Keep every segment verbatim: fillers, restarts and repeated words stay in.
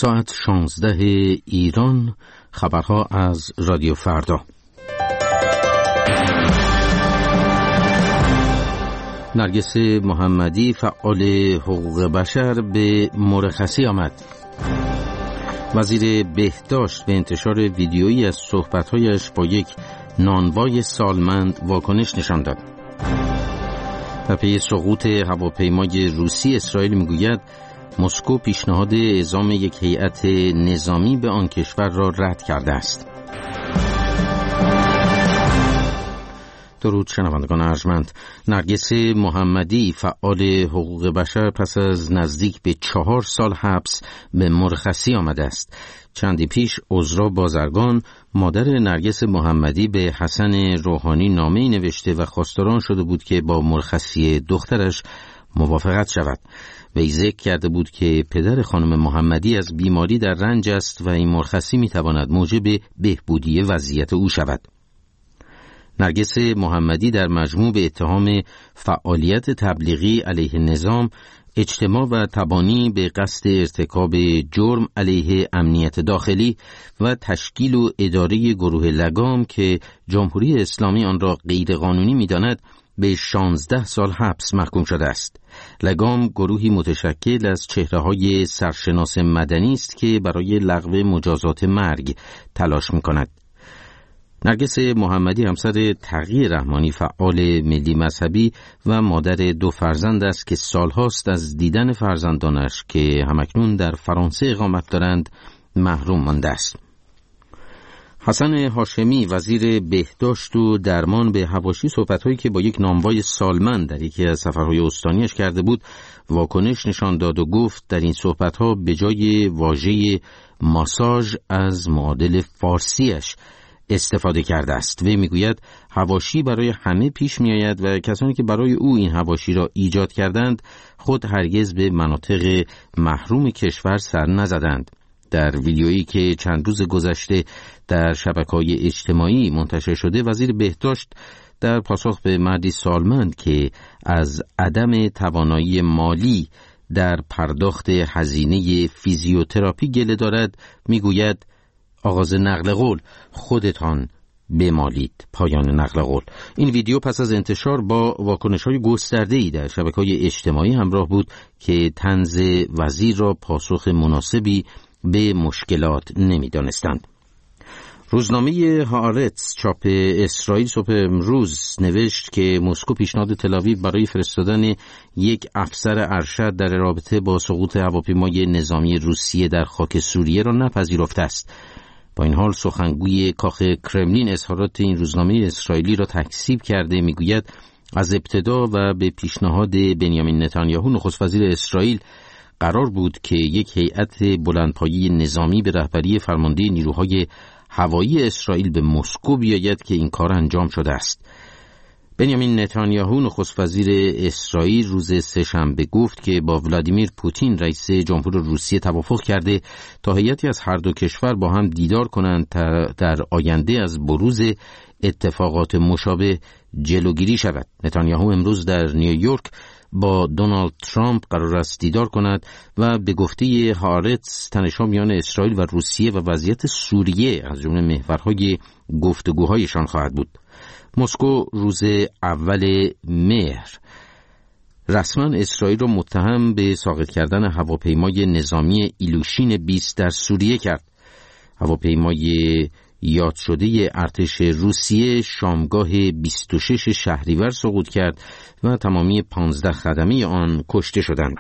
ساعت شانزده ایران، خبرها از رادیو فردا. نرگس محمدی فعال حقوق بشر به مرخصی آمد. وزیر بهداشت به انتشار ویدیویی از صحبت‌هایش با یک نانوای سالمند واکنش نشان داد. در پی سقوط هواپیمای روسی، اسرائیل میگوید مسکو پیشنهاد اعزام یک هیئت نظامی به آن کشور را رد کرده است. درود شنوندگان ارجمند. نرگس محمدی فعال حقوق بشر پس از نزدیک به چهار سال حبس به مرخصی آمده است. چندی پیش عذرا بازرگان مادر نرگس محمدی به حسن روحانی نامه‌ای نوشته و خواستار شده بود که با مرخصی دخترش موافقت شود. وی ذکر کرده بود که پدر خانم محمدی از بیماری در رنج است و این مرخصی میتواند موجب بهبودی وضعیت او شود. نرگس محمدی در مجموع به اتهام فعالیت تبلیغی علیه نظام، اجتماع و تبانی به قصد ارتکاب جرم علیه امنیت داخلی و تشکیل و اداره گروه لگام که جمهوری اسلامی آن را غیرقانونی می‌داند، به شانزده سال حبس محکوم شده است. لگام گروهی متشکل از چهره‌های سرشناس مدنی است که برای لغو مجازات مرگ تلاش می‌کند. نرگس محمدی همسر تقی رحمانی فعال ملی مذهبی و مادر دو فرزند است که سالهاست از دیدن فرزندانش که همکنون در فرانسه اقامت دارند محروم مانده است. حسن هاشمی وزیر بهداشت و درمان به حواشی صحبت‌هایی که با یک نانوای سالمند در یکی از سفرهای استانیش کرده بود واکنش نشان داد و گفت در این صحبت‌ها به جای واژه ماساژ از معادل فارسیش استفاده کرده است. وی میگوید حواشی برای همه پیش میآید و کسانی که برای او این حواشی را ایجاد کردند خود هرگز به مناطق محروم کشور سر نزدند. در ویدیویی که چند روز گذشته در شبکه‌های اجتماعی منتشر شده، وزیر بهداشت در پاسخ به مردی سالمند که از عدم توانایی مالی در پرداخت هزینه فیزیوتراپی گله دارد میگوید آغاز نقل قول خودتان بمالید. پایان نقل قول. این ویدیو پس از انتشار با واکنش‌های گسترده‌ای در شبکه‌های اجتماعی همراه بود که طنز وزیر را پاسخ مناسبی به مشکلات نمی‌دانستند. روزنامه هآرتس چاپ اسرائیل صبح امروز نوشت که مسکو پیشنهاد تل‌آویو برای فرستادن یک افسر ارشد در رابطه با سقوط هواپیمای نظامی روسیه در خاک سوریه را نپذیرفته است. با این حال سخنگوی کاخ کرملین اظهارات این روزنامه اسرائیلی را تکذیب کرده. میگوید از ابتدا و به پیشنهاد بنیامین نتانیاهو نخست وزیر اسرائیل قرار بود که یک هیئت بلندپایه نظامی به رهبری فرمانده نیروهای هوایی اسرائیل به مسکو بیاید که این کار انجام شده است. بنیامین نتانیاهو نخست وزیر اسرائیل روز سه‌شنبه گفت که با ولادیمیر پوتین رئیس جمهور روسیه توافق کرده تا هیئتی از هر دو کشور با هم دیدار کنند تا در آینده از بروز اتفاقات مشابه جلوگیری شود. نتانیاهو امروز در نیویورک با دونالد ترامپ قرار است دیدار کند و به گفته هآرتس تنش‌ها میان اسرائیل و روسیه و وضعیت سوریه از جمله محورهای گفتگوهایشان خواهد بود. مسکو روز اول مهر رسما اسرائیل را متهم به ساقط کردن هواپیمای نظامی ایلوشین بیست در سوریه کرد. هواپیمای یاد شده ارتش روسیه شامگاه بیست و شش شهریور سقوط کرد و تمامی پانزده خدمه آن کشته شدند.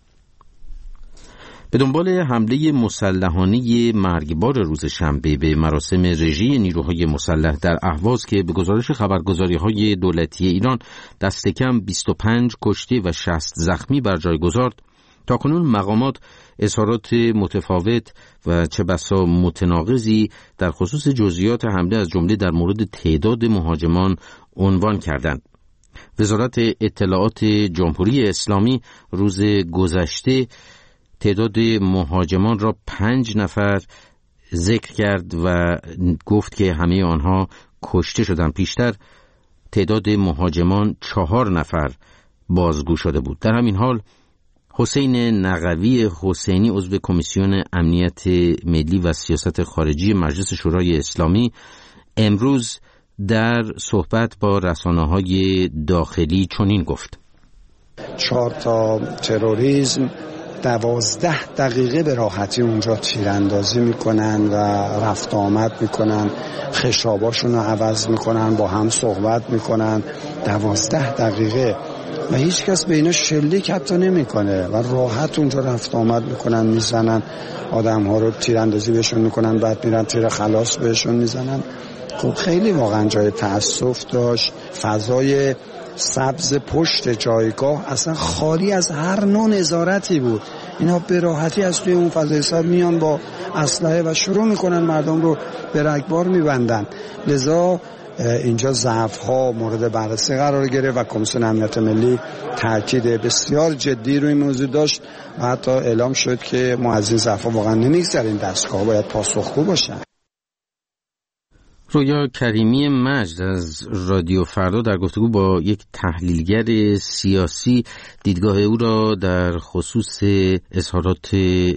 به دنبال حمله مسلحانه مرگبار روز شنبه به مراسم رژی نیروهای مسلح در اهواز که به گزارش خبرگزاری‌های دولتی ایران دست کم بیست و پنج کشته و شصت زخمی بر جای گذارد، تاکنون مقامات اظهارات متفاوت و چه بسا متناقضی در خصوص جزئیات حمله از جمله در مورد تعداد مهاجمان عنوان کردند. وزارت اطلاعات جمهوری اسلامی روز گذشته تعداد مهاجمان را پنج نفر ذکر کرد و گفت که همه آنها کشته شدند. پیشتر تعداد مهاجمان چهار نفر بازگو شده بود. در همین حال حسین نقوی حسینی عضو کمیسیون امنیت ملی و سیاست خارجی مجلس شورای اسلامی امروز در صحبت با رسانه‌های داخلی چنین گفت: چهار تا تروریسم دوازده دقیقه به راحتی اونجا تیراندازی میکنن و رفت آمد میکنن، خشاباشون رو عوض میکنن، با هم صحبت میکنن دوازده دقیقه و هیچ کس به اینا شلیک حتی نمیکنه و راحت اونجا رفت آمد میکنن، میزنن آدم ها رو، تیراندازی بهشون میکنن، بعد میرن تیر خلاص بهشون میزنن. خب خیلی واقعا جای تأسف داشت. فضای سبز پشت جایگاه اصلا خالی از هر نوع نظارتی بود. اینا به راحتی از توی اون فضای سبز میان با اسلحه و شروع میکنن مردم رو به رگبار میبندن. لذا اینجا ضعف‌ها مورد بررسی قرار گرفت و کمیسیون امنیت ملی تاکید بسیار جدی روی موضوع داشت و حتی اعلام شد که ما از این ضعف‌ها واقعا نمیگذریم، دستگاه باید پاسخگو باشن. رویا کریمی مجد از رادیو فردا در گفتگو با یک تحلیلگر سیاسی دیدگاه او را در خصوص اظهارات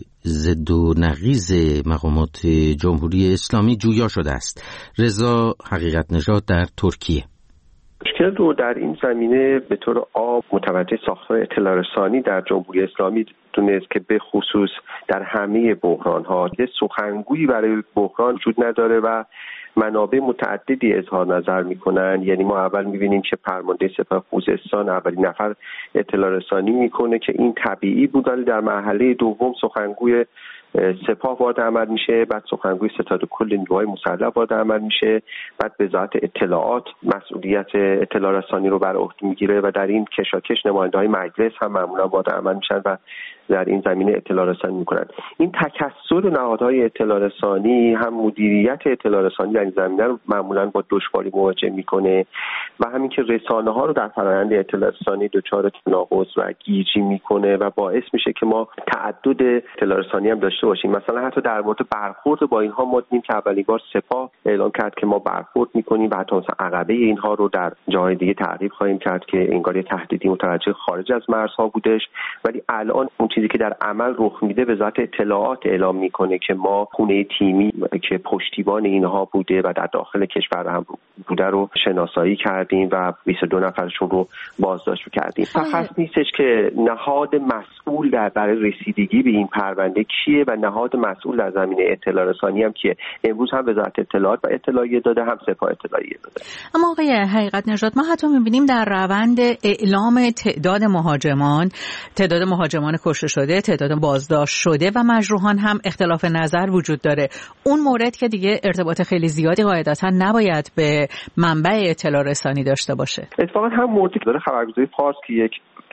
ضد و نقیض مقامات جمهوری اسلامی جویا شده است. رضا حقیقت نژاد در ترکیه مشکل رو در این زمینه به طور عام متوجه ساختار اطلاع رسانی در جمهوری اسلامی دونست که به خصوص در همه بحران‌ها یه سخنگویی برای بحران وجود نداره و منابع متعددی اظهار نظر میکنن. یعنی ما اول میبینیم که فرمانده سپاه خوزستان اولین نفر اطلاع رسانی میکنه که این طبیعی بود، ولی در مرحله دوم سخنگوی سپاه وارد عمل میشه، بعد سخنگوی ستاد کل نیروهای مسلح وارد عمل میشه، بعد وزارت اطلاعات مسئولیت اطلاع رسانی رو بر عهده میگیره و در این کشاکش نماینده‌های مجلس هم معمولا وارد عمل میشن و در این زمینه اطلاع رسانی میکنن. این تکثر نهادهای اطلاع رسانی هم مدیریت اطلاع رسانی در این زمینه رو معمولا با دشواری مواجه میکنه و همین که رسانه ها رو در فرآیند اطلاع رسانی دچار تناقض و گیجی میکنه و باعث میشه که ما تعدد اطلاع رسانی هم داشته باشیم. مثلا حتی در مورد برخورد با اینها ما دیدیم که اولین بار سپاه اعلام کرد که ما برخورد میکنیم و حتی مثلا عقبه اینها رو در جای دیگه تعریف خواهیم کرد که انگار یه تهدیدی متوجه خارج از مرزها بودش، ولی الان اون چیزی که در عمل رخ میده وزارت اطلاعات اعلام میکنه که ما خونه تیمی که پشتیبان اینها بوده و در داخل کشور هم بوده رو شناسایی کردیم و بیست و دو نفرشون رو بازداشت کردیم. فقط نیستش که نهاد مسئول در برای رسیدگی به این پرونده کیه و نهاد مسئول در زمینه اطلاع رسانی هم کیه. امروز هم وزارت اطلاعات و اطلاعیه داده، هم سپاه اطلاعیه داده. اما آقای حقیقت نژاد، ما حتی می‌بینیم در روند اعلام تعداد مهاجمان، تعداد مهاجمان کشته شده، تعداد بازداشت شده و مجروحان هم اختلاف نظر وجود داره. اون مورد که دیگه ارتباط خیلی زیادی قاعدتاً نباید به منبع اطلاع رسانی داشته باشه. اتفاقا هم موردی که داره خبرگزاری فارس که یک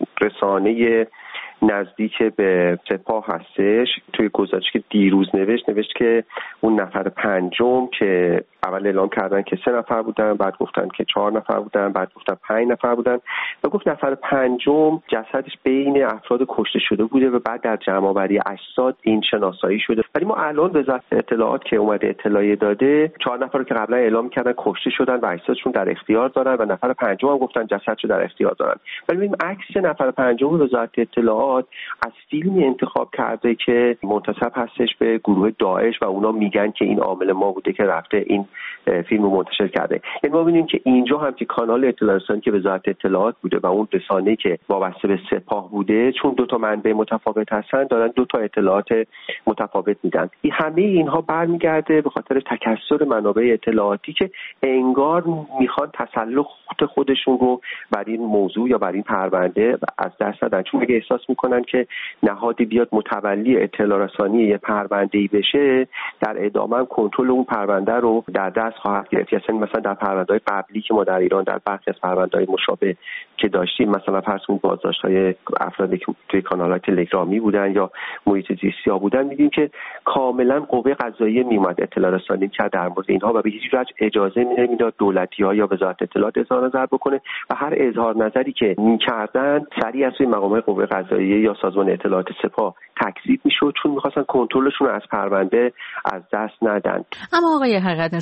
رسانه نزدیک به سپاه هستش توی گزارشی که دیروز نوشت نوشت که اون نفر پنجم که اول اعلام کردن که سه نفر بودن، بعد گفتن که چهار نفر بودن، بعد گفتن پنج نفر بودن و گفت نفر پنجم جسدش بین افراد کشته شده بوده و بعد در جمع‌آوری اجساد این شناسایی شده. ولی ما الان وزارت اطلاعات که اومده اطلاعیه داده چهار نفر رو که قبلا اعلام کردن کشته شدن و اجسادشون در اختیار دارن و نفر پنجم هم گفتن جسدشو در اختیار دارن. ولی ببینیم عکس نفر پنجم وزارت اطلاعات از فیلمی انتخاب کرده که منتسب هستش به گروه داعش و اونا میگن که این عامل ما بوده که رفته این فیلم رو منتشر کرده. یعنی ما ببینیم که اینجا هم که کانال اطلاع رسانی که وزارت اطلاعات بوده و اون رسانه‌ای که وابسته به سپاه بوده، چون دو تا منبع متفاوت هستن دارن دو تا اطلاعات متفاوت میدن. این همه اینها برمیگرده به خاطر تکثر منابع اطلاعاتی که انگار میخوان تسلط خودشون رو بر این موضوع یا بر این پرونده از دست ندن، چون دیگه احساس میکنن که نهادی بیاد متولی اطلاع رسانی یه پرونده‌ای بشه، در ادامه هم کنترل اون پرونده رو در دست خواهد گرفت. یعنی مثلا در پرونده‌های قبلی که ما در ایران در برخی از پرونده‌های مشابه که داشتیم، مثلا فرض کنید بازداشت‌های افرادی که توی کانال‌های تلگرامی بودن یا محیط زیستی‌ها بودن، می‌دیدیم که کاملا قوه قضاییه میومد اطلاع رسانی کرد در مورد اینها و به هیچ وجه اجازه نمیداد دولتی‌ها یا وزارت اطلاعات اظهار نظر بکنه و هر اظهار نظری که می‌کردن سریع از روی مقامات قوه قضاییه یا سازمان اطلاعات سپاه تکذیب می‌شد، چون می‌خواستن کنترلشون رو از پرونده از دست ندن. اما آقای حقیقت نژاد، از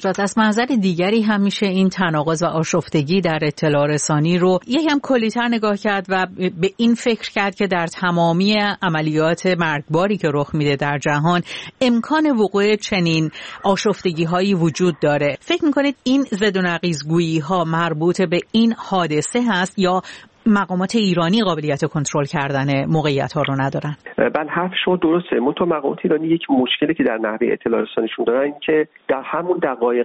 منظر دیگری هم میشه این تناقض و آشفتگی در اطلاع رسانی رو یکم کلی‌تر نگاه کرد و به این فکر کرد که در تمامی عملیات مرگباری که رخ میده در جهان امکان وقوع چنین آشفتگی‌هایی وجود داره. فکر میکنید این ضد و نقیض‌گویی‌ها مربوط به این حادثه هست یا مقامات ایرانی قابلیت کنترل کردن موقعیت‌ها رو ندارن؟ بله، حرف شما درسته. منتها مقامات ایرانی یک مشکلی که در نحوه اطلاع رسانیشون دارن این که در همون دقایق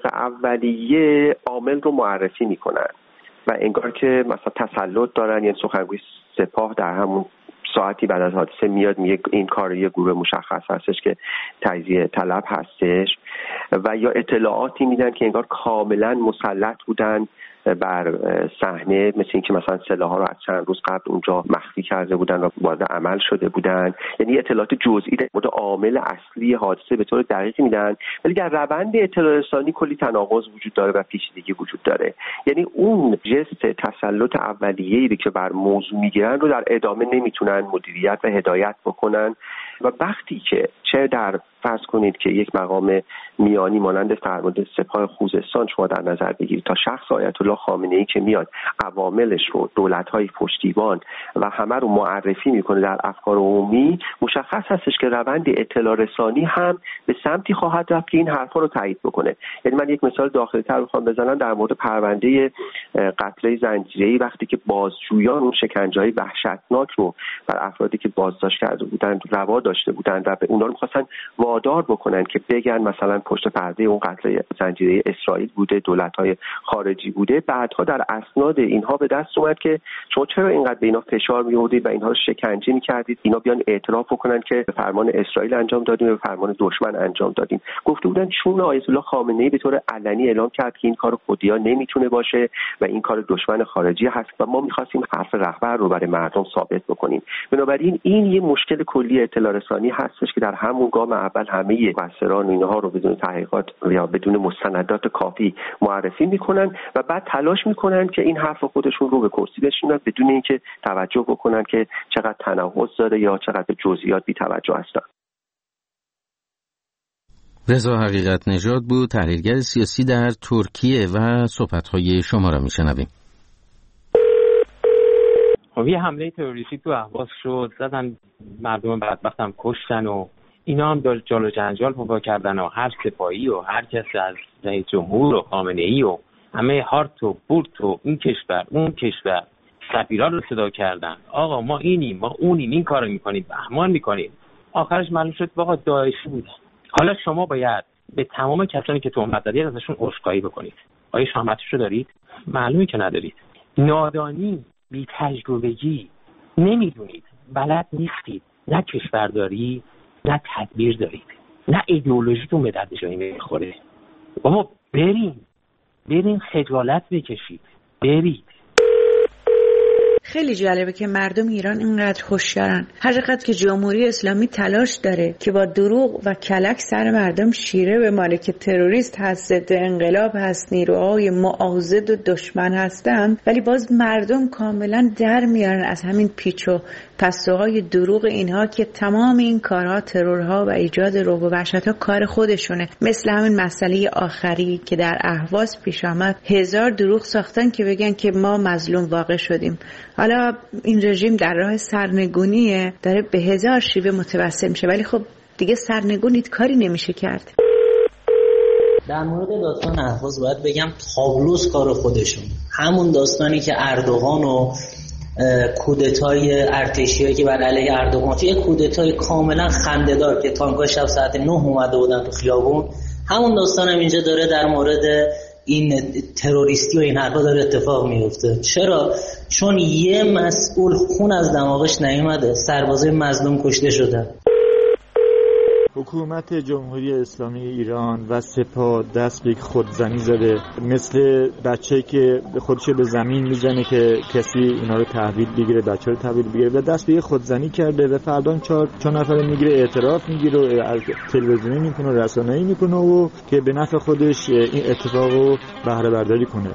اولیه عامل رو معرفی میکنن و انگار که مثلا تسلط دارن. یعنی سخنگوی سپاه در همون ساعتی بعد از حادثه میاد میگه این کار یه گروه مشخص هستش که تجزیه طلب هستش، و یا اطلاعاتی میدن که انگار کاملا مسلط بودن بر صحنه، مثل اینکه مثلا سلاح‌ها رو از چند روز قبل اونجا مخفی کرده بودن و وارد عمل شده بودن. یعنی اطلاعات جزئی در مورد عامل اصلی حادثه به طور دقیقی میدن، ولی در روند اطلاع رسانی کلی تناقض وجود داره و پیچیدگی وجود داره. یعنی اون جست تسلط اولیه‌ای که بر موضوع میگیرن رو در ادامه نمیتونن مدیریت و هدایت بکنن، و وقتی که چه در فرض کنید که یک مقام میانی مانند فرمانده سپاه خوزستان شما در نظر بگیرید تا شخص آیت الله خامنه‌ای که میاد عواملش رو، دولت‌های پشتیبان و همه رو معرفی میکنه در افکار عمومی، مشخص هستش که روند اطلاع رسانی هم به سمتی خواهد رفت که این حرفا رو تایید بکنه. یعنی من یک مثال داخلی‌تر بخوام بزنم در مورد پرونده قتل زنجیره‌ای، وقتی که بازجویان اون شکنجه‌های وحشتناک رو بر افرادی که بازداشت کرده بودند روا داشته بودند و به اونها می‌خواستن وادار بکنن که بگن مثلا پشت پرده اون قتل زنجیره‌ای اسرائیل بوده، دولت‌های خارجی بوده، بعدها در اسناد اینها به دست اومد که شما چرا اینقدر به اینا فشار می‌آوردید و اینها رو شکنجه می‌کردید، اینا بیان اعتراف بکنن که به فرمان اسرائیل انجام دادیم، به فرمان دشمن انجام دادیم. گفته بودن چون آیت الله خامنه‌ای به طور علنی اعلام کرد که این کار خودیا نمیتونه باشه و این کار دشمن خارجی هست و ما می‌خواستیم حرف رهبر رو برای مردم ثابت بکنیم. بنابراین این یه مشکل کلی اطلاع رسانی هستش که در همون گام اول همه مقصران اینها رو بدون تحقیقات یا بدون مستندات کافی معرفی میکنن و بعد تلاش میکنن که این حرف خودشون رو به کرسی بشونن بدون اینکه توجه بکنن که چقدر تناقض داره یا چقدر به جزئیات بی توجه هستن. رضا حقیقت نژاد بود، تحلیلگر سیاسی در ترکیه، و صحبت‌های شما را میشنویم. خب یه حمله تروریستی تو اهواز شد، زدن مردم بدبخت هم کشتن و اینا هم دار جال و جنجال پا کردن و هر سپاهی و هر کس از رئیس جمهور و خامنه‌ای و همه هارت و بورت و این کشور اون کشور سفیرا رو صدا کردن. آقا ما اینیم، ما اونیم، این کارو میکنیم، بهمان میکنیم. آخرش معلوم شد واقعا داعشی بودن. حالا شما باید به تمام کسانی که تهمت زدید ازشون عذرخواهی بکنید. آیا شهامتشو دارید؟ معلومه که ندارید. نادانی، بی تجربگی، نمیدونید، بلد نیستید، نه کشورداری نه تدبیر دارید، نه ایدئولوژیتون به درد جایی نمیخوره. بابا برین برین خجالت بکشید، برید. خیلی جالبه که مردم ایران اینقدر هوشیارن. هر چقدر که جمهوری اسلامی تلاش داره که با دروغ و کلک سر مردم شیره بماله که تروریست هست، ضد انقلاب هست، نیروهای معاضد و دشمن هستن، ولی باز مردم کاملا در میارن از همین پیچ و پستوهای دروغ اینها که تمام این کارها، ترورها و ایجاد رعب و وحشت‌ها کار خودشونه. مثل همین مسئله آخری که در اهواز پیش آمد، هزار دروغ ساختن که بگن که ما مظلوم واقع شدیم. حالا این رژیم در راه سرنگونیه، داره به هزار شیوه متوسل میشه، ولی خب دیگه سرنگونیت کاری نمیشه کرد. در مورد داستان اهواز باید بگم تابلوس کار خودشون، همون داستانی که اردوغان و کودتای ارتشیایی که بر علیه اردوغان، یه کودتای کاملا خنده‌دار که تانک‌ها شب ساعت نه اومده بودن تو خیابون، همون داستان هم اینجا داره در مورد این تروریستی و این حرفا داره اتفاق میفته. چرا؟ چون یه مسئول خون از دماغش نیومده، سربازای مظلوم کشته شدن. حکومت جمهوری اسلامی ایران و سپاه دست به خودزنی زده، مثل بچه‌ای که خودش به زمین میزنه که کسی اینا رو تحویل بگیره، بچه‌ها رو تحویل بگیره، و دست به خودزنی کرده و فردا چهار چهار نفر میگیره، اعتراف میگیره و از تلویزیونی میکنه و رسانه‌ای میکنه و که به نفع خودش این اتفاقو بهره برداری کنه.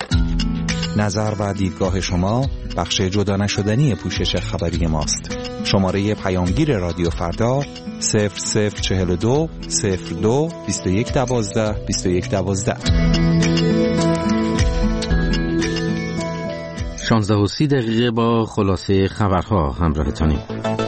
نظر و دیدگاه شما بخش جدا نشدنی پوشش خبری ماست. شماره پیامگیر رادیو فردا صفر صفر چهل و دو صفر دو بیست و یک دوازده بیست و یک دوازده. شانزده و سی دقیقه با خلاصه خبرها همراهتانیم.